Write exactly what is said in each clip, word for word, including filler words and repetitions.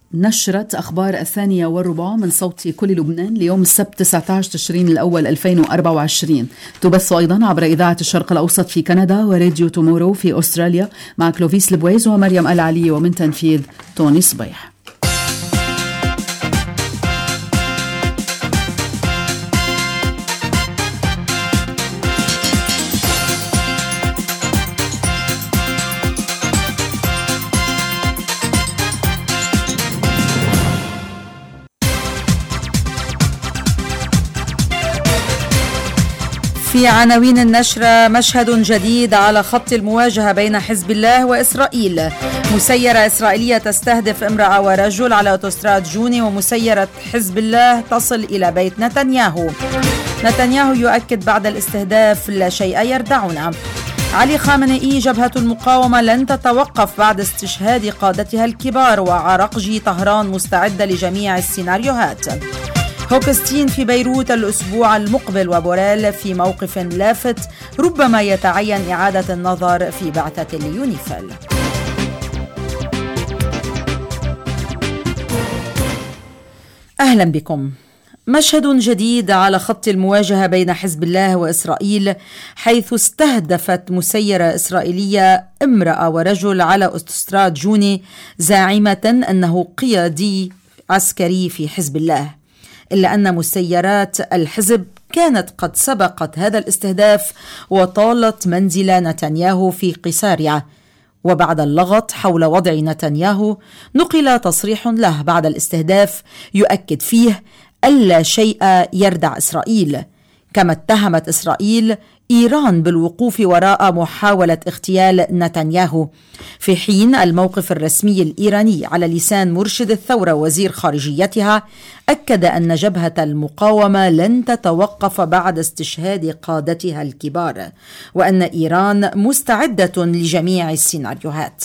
نشرة أخبار الثانية والربع من صوت كل لبنان ليوم السبت تسعة عشر تشرين الأول ألفين وأربعة وعشرين. تبث أيضا عبر إذاعة الشرق الأوسط في كندا وراديو تومورو في أستراليا مع كلوفيس البويز ومريم العلي، ومن تنفيذ توني صبيح. في عناوين النشرة: مشهد جديد على خط المواجهة بين حزب الله وإسرائيل، مسيرة إسرائيلية تستهدف امرأة ورجل على أوتوستراد جوني، ومسيرة حزب الله تصل إلى بيت نتنياهو. نتنياهو يؤكد بعد الاستهداف لا شيء يردعنا. علي خامنئي: جبهة المقاومة لن تتوقف بعد استشهاد قادتها الكبار، وعرقجي طهران مستعدة لجميع السيناريوهات. هوكستين في بيروت الأسبوع المقبل، وبوريل في موقف لافت ربما يتعين إعادة النظر في بعثة اليونيفيل. أهلا بكم. مشهد جديد على خط المواجهة بين حزب الله وإسرائيل، حيث استهدفت مسيرة إسرائيلية امرأة ورجل على أوتوستراد جوني زاعمة أنه قيادي عسكري في حزب الله، إلا أن مسيرات الحزب كانت قد سبقت هذا الاستهداف وطالت منزل نتنياهو في قيساريا. وبعد اللغط حول وضع نتنياهو نقل تصريح له بعد الاستهداف يؤكد فيه ألا شيء يردع إسرائيل، كما اتهمت إسرائيل إيران بالوقوف وراء محاولة اغتيال نتنياهو، في حين الموقف الرسمي الإيراني على لسان مرشد الثورة وزير خارجيتها أكد أن جبهة المقاومة لن تتوقف بعد استشهاد قادتها الكبار، وأن إيران مستعدة لجميع السيناريوهات.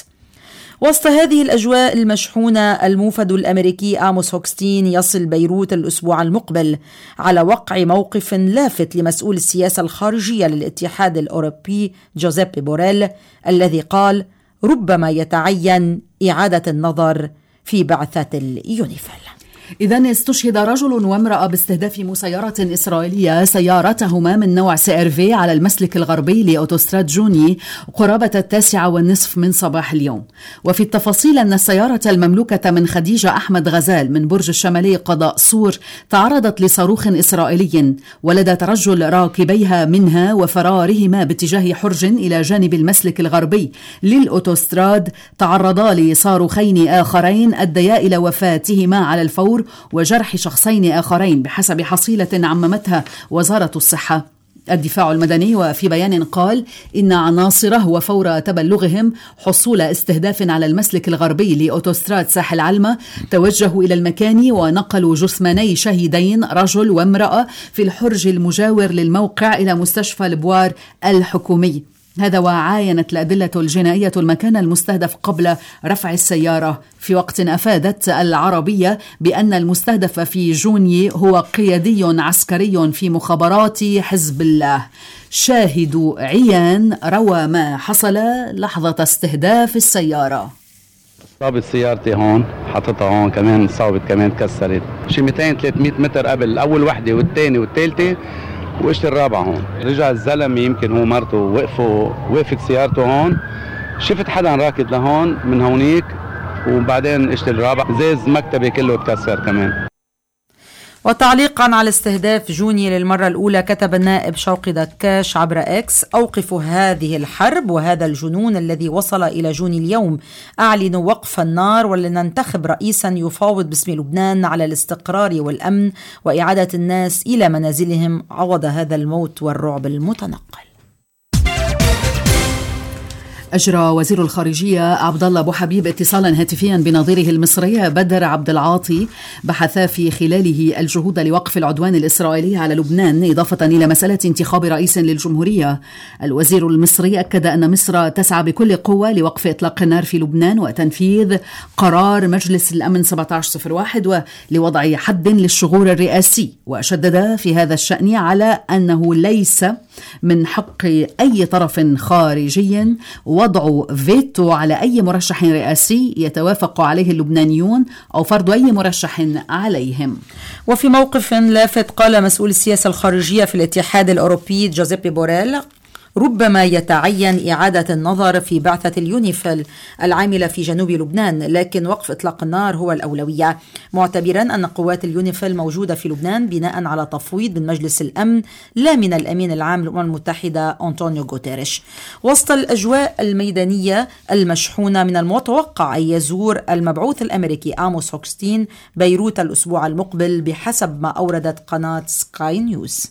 وسط هذه الأجواء المشحونة، الموفد الأمريكي آموس هوكستين يصل بيروت الأسبوع المقبل على وقع موقف لافت لمسؤول السياسة الخارجية للاتحاد الأوروبي جوزيبي بوريل، الذي قال ربما يتعين إعادة النظر في بعثة اليونيفيل. إذن استشهد رجل وامرأة باستهداف مسيرة إسرائيلية سيارتهما من نوع سي ار في على المسلك الغربي لأوتوستراد جوني قرابة التاسعة والنصف من صباح اليوم. وفي التفاصيل أن السيارة المملوكة من خديجة أحمد غزال من برج الشمالي قضاء صور تعرضت لصاروخ إسرائيلي ولدى ترجل راكبيها منها وفرارهما باتجاه حرج إلى جانب المسلك الغربي للأوتوستراد تعرضا لصاروخين آخرين أديا إلى وفاتهما على الفور وجرح شخصين آخرين بحسب حصيلة عممتها وزارة الصحة. الدفاع المدني وفي بيان قال إن عناصره وفور تبلغهم حصول استهداف على المسلك الغربي لأوتوستراد ساحل علمة توجهوا إلى المكان ونقلوا جثماني شهيدين رجل وامرأة في الحرج المجاور للموقع إلى مستشفى البوار الحكومي. هذا وعاينت الأدلة الجنائية المكان المستهدف قبل رفع السيارة، في وقت أفادت العربية بأن المستهدف في جوني هو قيادي عسكري في مخابرات حزب الله. شاهد عيان روى ما حصل لحظة استهداف السيارة. صابت سيارتي هون، حطتها هون كمان، صابت كمان تكسرت شي مئتين ثلاثمئة متر قبل أول وحدة والثاني والثالثة، وإشت الرابعة هون. رجع الزلمة يمكن هو مرته وقفوا، وقفت سيارته هون، شفت حدا راكد لهون من هونيك، وبعدين إشت الرابعة زيز مكتبي كله تكسر كمان. وتعليقا على استهداف جوني للمرة الأولى كتب النائب شوقي دكاش عبر إكس: أوقفوا هذه الحرب وهذا الجنون الذي وصل إلى جوني اليوم. أعلنوا وقف النار ولننتخب رئيسا يفاوض باسم لبنان على الاستقرار والأمن وإعادة الناس إلى منازلهم عوض هذا الموت والرعب المتنقل. أجرى وزير الخارجية عبد الله أبو حبيب اتصالا هاتفيا بنظيره المصري بدر عبد العاطي، بحث في خلاله الجهود لوقف العدوان الإسرائيلي على لبنان إضافة إلى مسألة انتخاب رئيس للجمهورية. الوزير المصري أكد أن مصر تسعى بكل قوة لوقف إطلاق النار في لبنان وتنفيذ قرار مجلس الأمن سبعة عشر صفر واحد ولوضع حد للشغور الرئاسي، وشدد في هذا الشأن على أنه ليس من حق أي طرف خارجي وضع فيتو على أي مرشح رئاسي يتوافق عليه اللبنانيون أو فرض أي مرشح عليهم. وفي موقف لافت قال مسؤول السياسة الخارجية في الاتحاد الأوروبي جوزيبي بوريل: ربما يتعين إعادة النظر في بعثة اليونيفيل العاملة في جنوب لبنان، لكن وقف إطلاق النار هو الأولوية، معتبرا أن قوات اليونيفيل موجودة في لبنان بناء على تفويض من مجلس الأمن لا من الأمين العام للأمم المتحدة أنطونيو غوتيريش. وسط الأجواء الميدانية المشحونة من المتوقع أن يزور المبعوث الأمريكي آموس هوكستين بيروت الأسبوع المقبل بحسب ما أوردت قناة سكاي نيوز.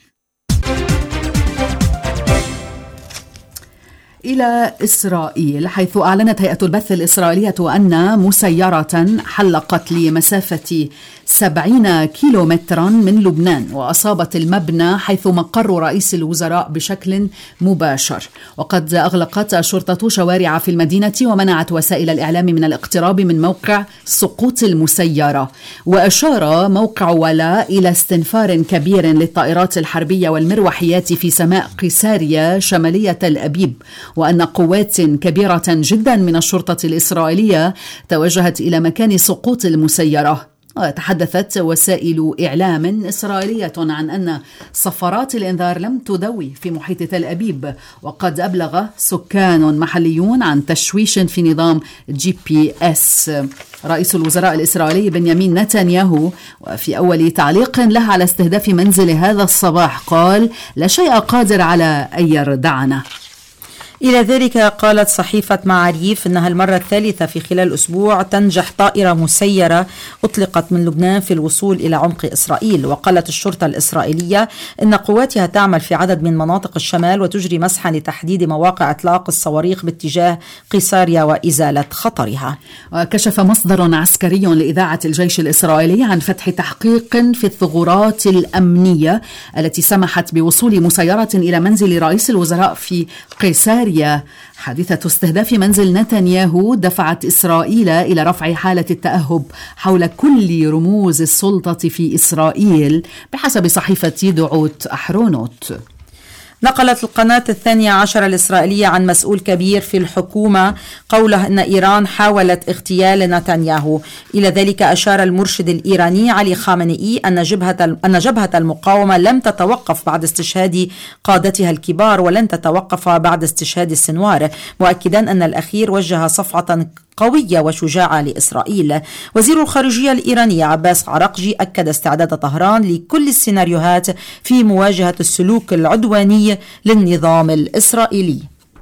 إلى إسرائيل، حيث أعلنت هيئة البث الإسرائيلية أن مسيرة حلقت لمسافة سبعين كيلومترا من لبنان وأصابت المبنى حيث مقر رئيس الوزراء بشكل مباشر. وقد أغلقت الشرطة شوارع في المدينة ومنعت وسائل الإعلام من الاقتراب من موقع سقوط المسيرة. وأشار موقع ولاء إلى استنفار كبير للطائرات الحربية والمروحيات في سماء قيساريا شمالية تل أبيب، وأن قوات كبيرة جدا من الشرطة الإسرائيلية توجهت إلى مكان سقوط المسيرة. وتحدثت وسائل إعلام إسرائيلية عن أن صفارات الإنذار لم تدوي في محيط تل أبيب، وقد أبلغ سكان محليون عن تشويش في نظام جي بي اس. رئيس الوزراء الإسرائيلي بنيامين نتنياهو وفي أول تعليق له على استهداف منزل هذا الصباح قال: لا شيء قادر على أن يردعنا. إلى ذلك قالت صحيفة معاريف أنها المرة الثالثة في خلال أسبوع تنجح طائرة مسيرة أطلقت من لبنان في الوصول إلى عمق إسرائيل. وقالت الشرطة الإسرائيلية أن قواتها تعمل في عدد من مناطق الشمال وتجري مسحا لتحديد مواقع إطلاق الصواريخ باتجاه قيساريا وإزالة خطرها. وكشف مصدر عسكري لإذاعة الجيش الإسرائيلي عن فتح تحقيق في الثغرات الأمنية التي سمحت بوصول مسيرة إلى منزل رئيس الوزراء في قيساريا. حادثة استهداف منزل نتنياهو دفعت إسرائيل إلى رفع حالة التأهب حول كل رموز السلطة في إسرائيل بحسب صحيفة دعوت أحرونوت. نقلت القناة الثانية عشر الإسرائيلية عن مسؤول كبير في الحكومة قوله أن إيران حاولت اغتيال نتنياهو. إلى ذلك أشار المرشد الإيراني علي خامنئي أن جبهة أن جبهة المقاومة لم تتوقف بعد استشهاد قادتها الكبار ولن تتوقف بعد استشهاد السنوار، مؤكدا أن الأخير وجه صفعة قوية وشجاعة لإسرائيل. وزير الخارجية الإيراني عباس عراقجي أكد استعداد طهران لكل السيناريوهات في مواجهة السلوك العدواني للنظام الإسرائيلي.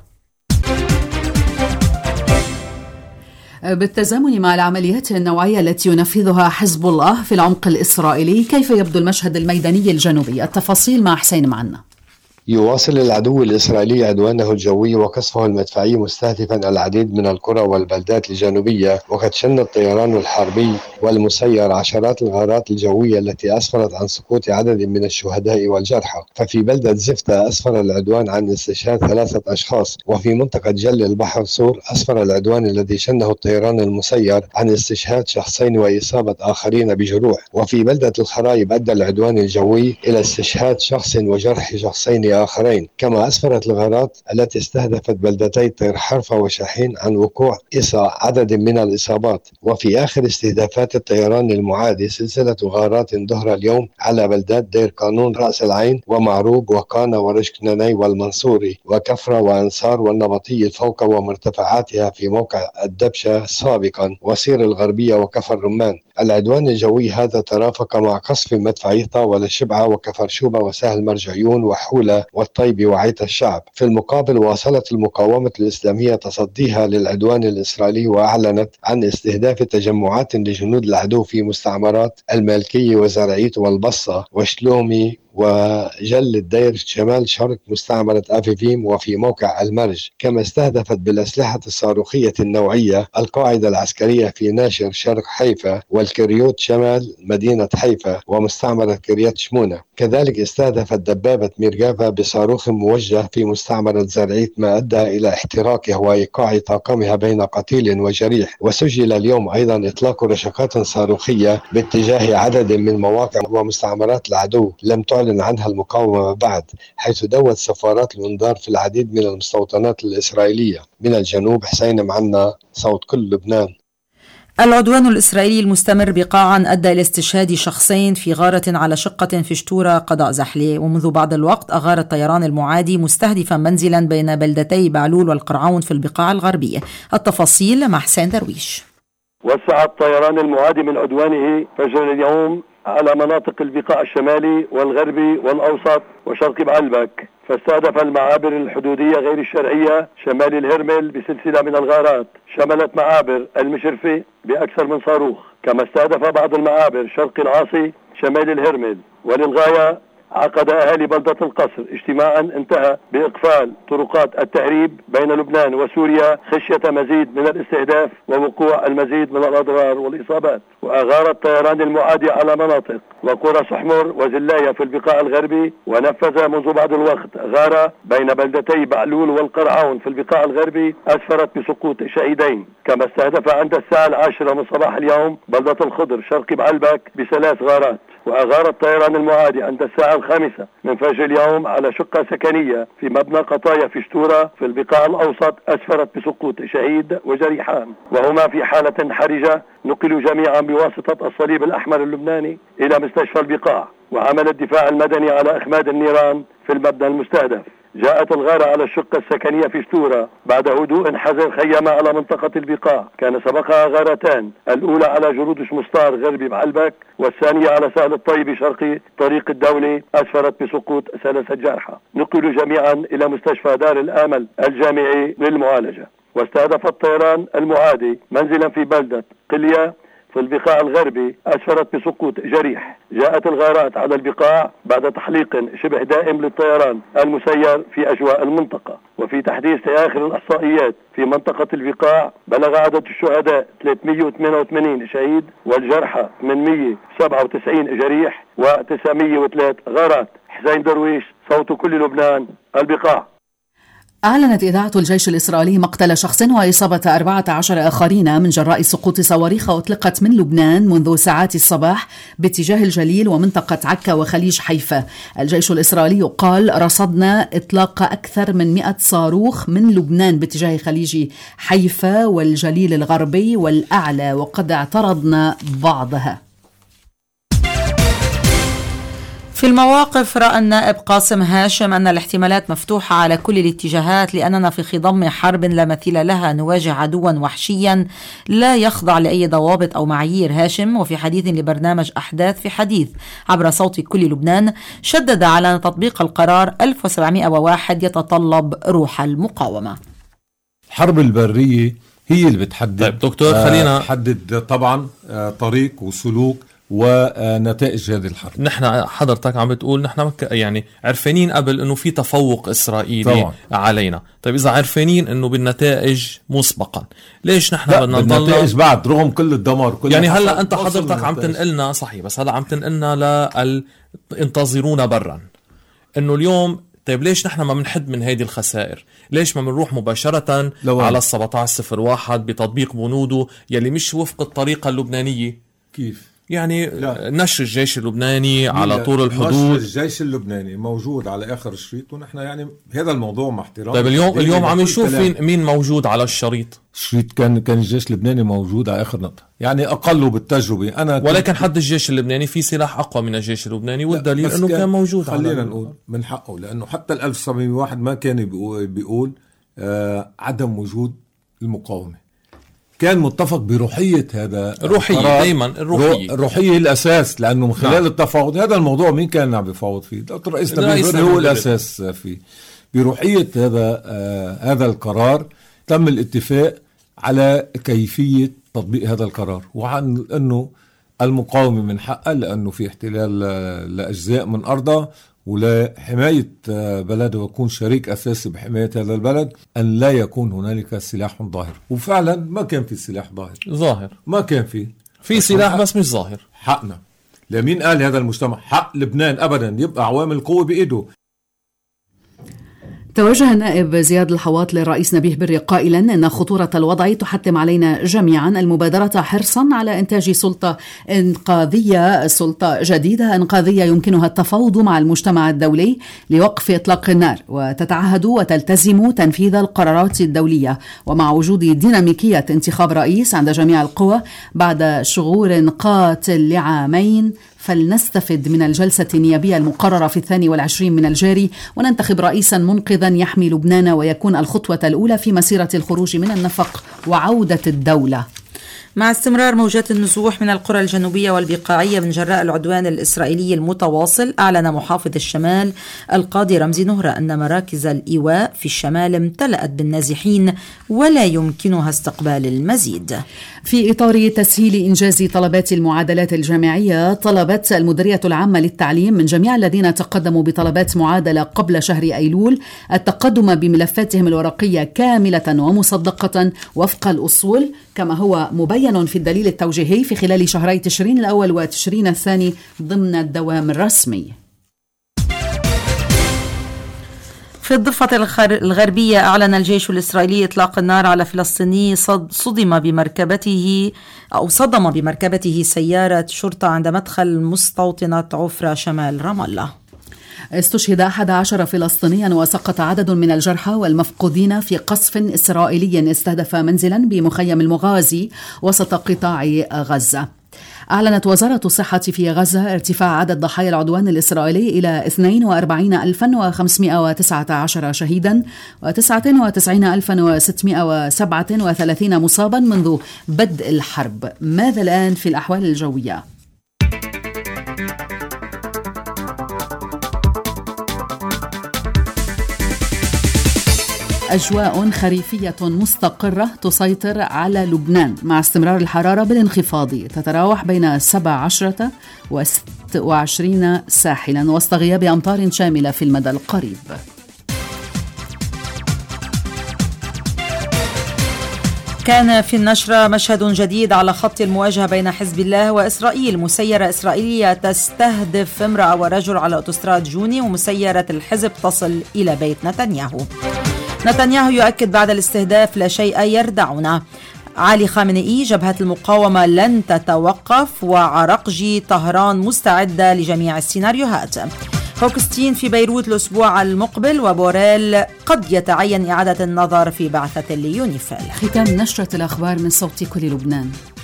بالتزامن مع العمليات النوعية التي ينفذها حزب الله في العمق الإسرائيلي، كيف يبدو المشهد الميداني الجنوبي؟ التفاصيل مع حسين معنا. يواصل العدو الإسرائيلي عدوانه الجوي وقصفه المدفعي مستهدفا العديد من القرى والبلدات الجنوبية، وقد شن الطيران الحربي والمسير عشرات الغارات الجوية التي أسفرت عن سقوط عدد من الشهداء والجرحى. ففي بلدة زفتة أسفر العدوان عن استشهاد ثلاثة أشخاص، وفي منطقة جل البحر سور أسفر العدوان الذي شنه الطيران المسير عن استشهاد شخصين وإصابة آخرين بجروح. وفي بلدة الخرايب أدى العدوان الجوي إلى استشهاد شخص وجرح شخصين آخرين. كما أسفرت الغارات التي استهدفت بلدتي طير حرفة وشاحين عن وقوع عدد من الإصابات. وفي آخر استهدافات الطيران المعادي سلسلة غارات ظهر اليوم على بلدات دير قانون، رأس العين ومعروب وقانا ورشكناني والمنصوري وكفرة وأنصار والنبطي الفوق ومرتفعاتها في موقع الدبشة سابقا، وسير الغربية وكفر رمان. العدوان الجوي هذا ترافق مع قصف مدفعي طاولة الشبعة وكفر شوبة وسهل مرجعيون وحولة والطيب وعيت الشعب. في المقابل واصلت المقاومة الإسلامية تصديها للعدوان الإسرائيلي وأعلنت عن استهداف تجمعات لجنود العدو في مستعمرات المالكية وزرعيت والبصة وشلومي وجل الدير شمال شرق مستعمرة أفيفيم وفي موقع المرج. كما استهدفت بالأسلحة الصاروخية النوعية القاعدة العسكرية في ناشر شرق حيفا والكريوت شمال مدينة حيفا ومستعمرة كريات شمونة. كذلك استهدفت دبابة ميرغافا بصاروخ موجه في مستعمرة زرعيت، ما أدى إلى احتراقها وإيقاع طاقمها بين قتيل وجريح. وسجل اليوم أيضا إطلاق رشقات صاروخية باتجاه عدد من مواقع ومستعمرات العدو لم تعلن تعلن عنها المقاومة بعد، حيث دوت سفارات الإنذار في العديد من المستوطنات الإسرائيلية. من الجنوب حسين معنا، صوت كل لبنان. العدوان الإسرائيلي المستمر بقاعا أدى إلى استشهاد شخصين في غارة على شقة في شتورة قضاء زحلة. ومنذ بعض الوقت أغار الطيران المعادي مستهدفا منزلا بين بلدتي بعلول والقرعون في البقاع الغربية. التفاصيل مع حسين درويش. وسع الطيران المعادي من عدوانه فجر اليوم على مناطق البقاع الشمالي والغربي والأوسط وشرق بعلبك، فاستهدف المعابر الحدودية غير الشرعية شمال الهرمل بسلسلة من الغارات شملت معابر المشرفة بأكثر من صاروخ، كما استهدف بعض المعابر شرق العاصي شمال الهرمل. وللغاية عقد أهالي بلدة القصر اجتماعا انتهى بإقفال طرقات التهريب بين لبنان وسوريا خشية مزيد من الاستهداف ووقوع المزيد من الأضرار والإصابات. وأغار الطيران المعادي على مناطق وقرى سحمر وزلاية في البقاع الغربي، ونفذ منذ بعض الوقت غارة بين بلدتي بعلول والقرعون في البقاع الغربي أسفرت بسقوط شهيدين. كما استهدف عند الساعة العاشرة من صباح اليوم بلدة الخضر شرق بعلبك بثلاث غارات. وأغار الطيران المعادي عند الساعة الخامسة من فجر اليوم على شقة سكنية في مبنى قطايا في شتورة في البقاع الأوسط أسفرت بسقوط شهيد وجريحان، وهما في حالة حرجة نقلوا جميعا بواسطة الصليب الأحمر اللبناني إلى مستشفى البقاع. وعمل الدفاع المدني على إخماد النيران في المبنى المستهدف. جاءت الغارة على الشقة السكنية في شتورة بعد هدوء حذر خيم على منطقة البقاع، كان سبقها غارتان، الأولى على جرودش مستار غربي بعلبك، والثانية على سهل الطيب شرقي طريق الدولة أسفرت بسقوط ثلاثة جرحى، نقلوا جميعا إلى مستشفى دار الآمل الجامعي للمعالجة. واستهدف الطيران المعادي منزلا في بلدة قلية في البقاع الغربي أسفرت بسقوط جريح. جاءت الغارات على البقاع بعد تحليق شبه دائم للطيران المسير في أجواء المنطقة. وفي تحديث آخر الإحصائيات في منطقة البقاع بلغ عدد الشهداء ثلاثمئة وثمانية وثمانين شهيد والجرحى ثمانمئة وسبعة وتسعين جريح وتسعمئة وثلاثة غارات. حسين درويش، صوت كل لبنان، البقاع. أعلنت إذاعة الجيش الإسرائيلي مقتل شخص وإصابة أربعة عشر آخرين من جراء سقوط صواريخ أطلقت من لبنان منذ ساعات الصباح باتجاه الجليل ومنطقة عكا وخليج حيفا. الجيش الإسرائيلي قال رصدنا إطلاق أكثر من مئة صاروخ من لبنان باتجاه خليج حيفا والجليل الغربي والأعلى، وقد اعترضنا بعضها. في المواقف رأى النائب قاسم هاشم أن الاحتمالات مفتوحة على كل الاتجاهات، لأننا في خضم حرب لا مثيل لها نواجه عدوا وحشيا لا يخضع لأي ضوابط أو معايير. هاشم وفي حديث لبرنامج أحداث في حديث عبر صوت كل لبنان شدد على أن تطبيق القرار ألف وسبعمئة وواحد يتطلب روح المقاومة. الحرب البرية هي اللي بتحدد. طيب دكتور خلينا تحدد طبعا طريق وسلوك ونتائج هذه الحرب. نحن حضرتك عم بتقول نحن يعني عرفانين قبل انه في تفوق اسرائيلي طبعا علينا. طيب اذا عرفانين انه بالنتائج مسبقا، ليش نحن بدنا نضل بالنتائج بعد رغم كل الدمار كل يعني هلا انت حضرتك عم تنقلنا صحيح، بس هلا عم تنقلنا لل انتظرونا برا انه اليوم. طيب ليش نحن ما بنحد من هيدي الخسائر؟ ليش ما بنروح مباشرة على السبعة عشر صفر واحد بتطبيق بنوده يلي مش وفق الطريقة اللبنانية؟ كيف؟ يعني لا. نشر الجيش اللبناني على طول الحدود. نشر الجيش اللبناني موجود على آخر الشريط، ونحن يعني هذا الموضوع مع احترام. طيب اليوم اليوم عم نشوف مين موجود على الشريط. الشريط كان كان الجيش اللبناني موجود على آخر نقطة، يعني أقله بالتجربة. أنا ولكن حد الجيش اللبناني في سلاح أقوى من الجيش اللبناني، والدليل إنه كان, كان موجود. خلينا نقول من حقه، لأنه حتى الألف وسبعمئة وواحد ما كان بيقول, بيقول آه عدم وجود المقاومة. كان متفق بروحية هذا الروحية دايما الروحية الروحية الأساس، لأنه من خلال نعم. التفاوض هذا الموضوع مين كان عم بيفاوض فيه؟ دكتور رئيس نبيل هو الأساس فيه. بروحية هذا آه هذا القرار تم الاتفاق على كيفية تطبيق هذا القرار، وعن أنه المقاومة من حقها لأنه في احتلال لأجزاء من أرضها ولحماية بلده ويكون شريك أساسي بحماية هذا البلد أن لا يكون هنالك سلاح ظاهر. وفعلا ما كان في سلاح ظاهر ظاهر ما كان في في سلاح بس مش ظاهر. حقنا. لمين قال هذا المجتمع حق لبنان أبدا يبقى عوامل القوة بإيده. توجه النائب زياد الحواط للرئيس نبيه بري قائلا إن خطورة الوضع تحتم علينا جميعا المبادرة حرصا على إنتاج سلطة إنقاذية سلطة جديدة إنقاذية يمكنها التفاوض مع المجتمع الدولي لوقف إطلاق النار، وتتعهد وتلتزم تنفيذ القرارات الدولية ومع وجود ديناميكية انتخاب رئيس عند جميع القوى بعد شغور قاتل لعامين، فلنستفد من الجلسة النيابية المقررة في الثاني والعشرين من الجاري وننتخب رئيسا منقذا يحمي لبنان ويكون الخطوة الأولى في مسيرة الخروج من النفق وعودة الدولة. مع استمرار موجات النزوح من القرى الجنوبية والبقاعية من جراء العدوان الإسرائيلي المتواصل، أعلن محافظ الشمال القاضي رمزي نهرة أن مراكز الإيواء في الشمال امتلأت بالنازحين ولا يمكنها استقبال المزيد. في إطار تسهيل إنجاز طلبات المعادلات الجامعية، طلبت المديرية العامة للتعليم من جميع الذين تقدموا بطلبات معادلة قبل شهر أيلول التقدم بملفاتهم الورقية كاملة ومصدقة وفق الأصول كما هو مبين في الدليل التوجيهي في خلال شهري تشرين الأول وتشرين الثاني ضمن الدوام الرسمي. في الضفة الغربية، أعلن الجيش الإسرائيلي إطلاق النار على فلسطيني صدم بمركبته أو صدم بمركبته سيارة شرطة عند مدخل مستوطنة عفرة شمال رام الله. استشهد أحد عشر فلسطينيا وسقط عدد من الجرحى والمفقودين في قصف إسرائيلي استهدف منزلا بمخيم المغازي وسط قطاع غزة. أعلنت وزارة الصحة في غزة ارتفاع عدد ضحايا العدوان الإسرائيلي إلى اثنين وأربعين ألفا وخمسمائة وتسعة عشر شهيدا وتسعة وتسعين ألفا وستمائة وسبعة وثلاثين مصابا منذ بدء الحرب. ماذا الآن في الأحوال الجوية؟ أجواء خريفية مستقرة تسيطر على لبنان مع استمرار الحرارة بالانخفاض، تتراوح بين سبع عشرة وست وعشرين ساحلا وسط غياب أمطار شاملة في المدى القريب. كان في النشرة مشهد جديد على خط المواجهة بين حزب الله وإسرائيل. مسيرة إسرائيلية تستهدف امرأة ورجل على أوتوستراد جوني، ومسيرة الحزب تصل إلى بيت نتنياهو. نتنياهو يؤكد بعد الاستهداف لا شيء يردعنا. علي خامنئي: جبهة المقاومة لن تتوقف، وعرقجي: طهران مستعدة لجميع السيناريوهات. هوكستين في بيروت الأسبوع المقبل، وبوريل: قد يتعين إعادة النظر في بعثة ليونيفيل. ختام نشرة الأخبار من صوت كل لبنان.